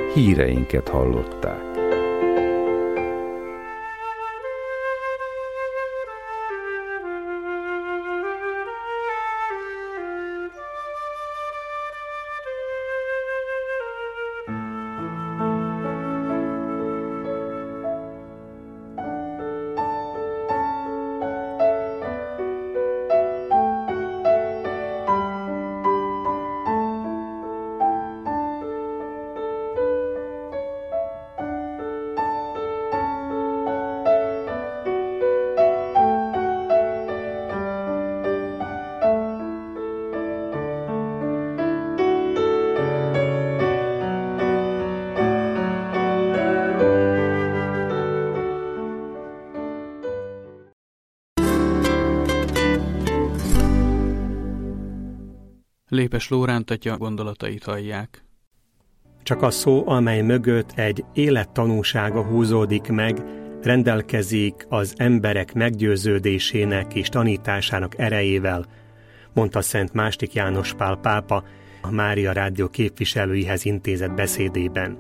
híreinket hallották. Lépes Lóránt atya gondolatait hallják. Csak a szó, amely mögött egy élettanúsága húzódik meg, rendelkezik az emberek meggyőződésének és tanításának erejével, mondta Szent II. János Pál pápa a Mária Rádió képviselőihez intézett beszédében.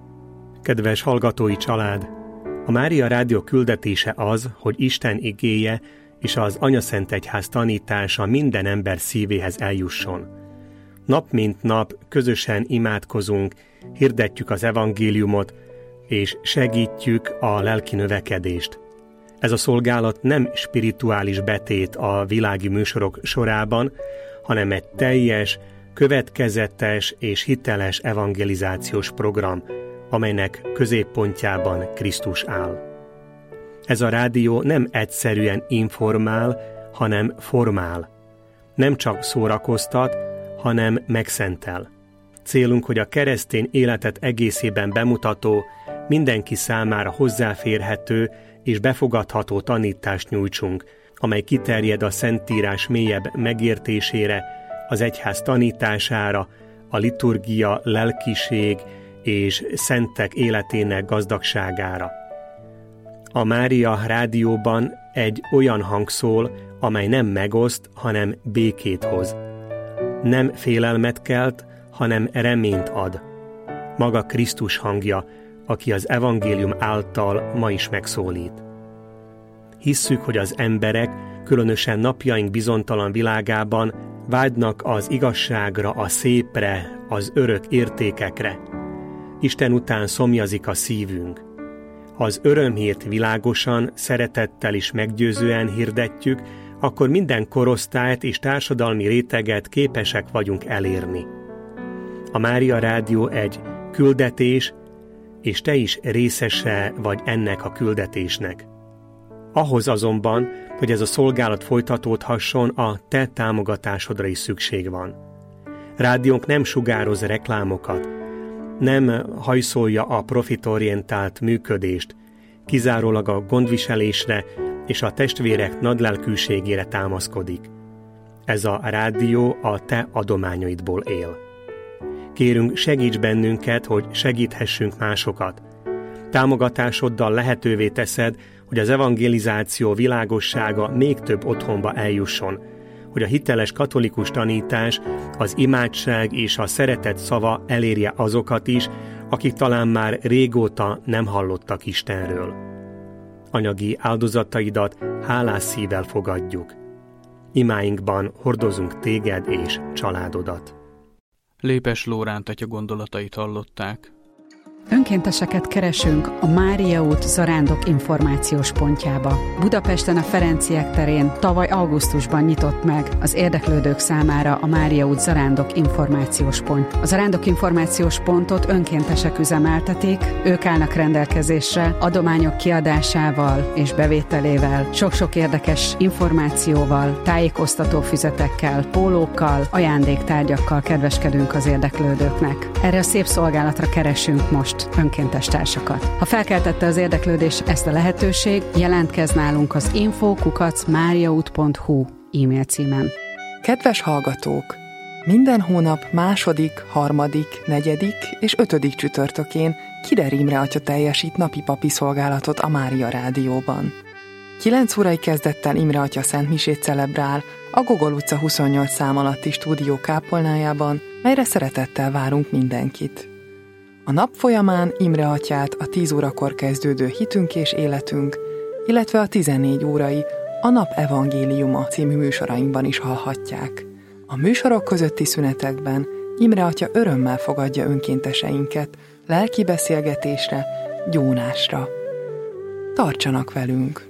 Kedves hallgatói család! A Mária Rádió küldetése az, hogy Isten igéje és az Anyaszentegyház tanítása minden ember szívéhez eljusson. Nap mint nap közösen imádkozunk, hirdetjük az evangéliumot, és segítjük a lelki növekedést. Ez a szolgálat nem spirituális betét a világi műsorok sorában, hanem egy teljes, következetes és hiteles evangelizációs program, amelynek középpontjában Krisztus áll. Ez a rádió nem egyszerűen informál, hanem formál. Nem csak szórakoztat, hanem megszentel. Célunk, hogy a keresztény életet egészében bemutató, mindenki számára hozzáférhető és befogadható tanítást nyújtsunk, amely kiterjed a Szentírás mélyebb megértésére, az egyház tanítására, a liturgia, lelkiség és szentek életének gazdagságára. A Mária Rádióban egy olyan hang szól, amely nem megoszt, hanem békét hoz. Nem félelmet kelt, hanem reményt ad. Maga Krisztus hangja, aki az evangélium által ma is megszólít. Hisszük, hogy az emberek, különösen napjaink bizonytalan világában vágynak az igazságra, a szépre, az örök értékekre. Isten után szomjazik a szívünk. Ha az örömhírt világosan, szeretettel és meggyőzően hirdetjük, akkor minden korosztályt és társadalmi réteget képesek vagyunk elérni. A Mária Rádió egy küldetés, és te is részese vagy ennek a küldetésnek. Ahhoz azonban, hogy ez a szolgálat folytatódhasson, a te támogatásodra is szükség van. Rádiónk nem sugároz reklámokat, nem hajszolja a profitorientált működést, kizárólag a gondviselésre és a testvérek nagylelkűségére támaszkodik. Ez a rádió a te adományaidból él. Kérünk, segíts bennünket, hogy segíthessünk másokat. Támogatásoddal lehetővé teszed, hogy az evangelizáció világossága még több otthonba eljusson, hogy a hiteles katolikus tanítás, az imádság és a szeretet szava elérje azokat is, akik talán már régóta nem hallottak Istenről. Anyagi áldozataidat hálás szívvel fogadjuk. Imáinkban hordozunk téged és családodat. Lépes Lóránt atya gondolatait hallották. Önkénteseket keresünk a Mária út Zarándok információs pontjába. Budapesten a Ferenciek terén tavaly augusztusban nyitott meg az érdeklődők számára a Mária út Zarándok információs pont. A Zarándok információs pontot önkéntesek üzemeltetik, ők állnak rendelkezésre adományok kiadásával és bevételével, sok-sok érdekes információval, tájékoztató füzetekkel, pólókkal, ajándéktárgyakkal kedveskedünk az érdeklődőknek. Erre a szép szolgálatra keresünk most önkéntes társakat. Ha felkeltette az érdeklődés ezt a lehetőség, jelentkezz nálunk az info@mariaút.hu e-mail címen. Kedves hallgatók! Minden hónap 2., 3., 4. és 5. csütörtökén Kider Imre atya teljesít napi papi szolgálatot a Mária Rádióban. 9 órai kezdettel Imre atya szentmisét celebrál a Gogol utca 28 szám alatti stúdió kápolnájában, melyre szeretettel várunk mindenkit. A nap folyamán Imre atyát, a 10 órakor kezdődő Hitünk és életünk, illetve a 14 órai A Nap Evangéliuma című műsorainkban is hallhatják. A műsorok közötti szünetekben Imre atya örömmel fogadja önkénteseinket lelki beszélgetésre, gyónásra. Tartsanak velünk!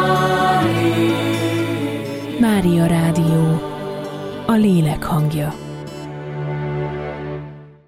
Mária Rádió, a lélek hangja.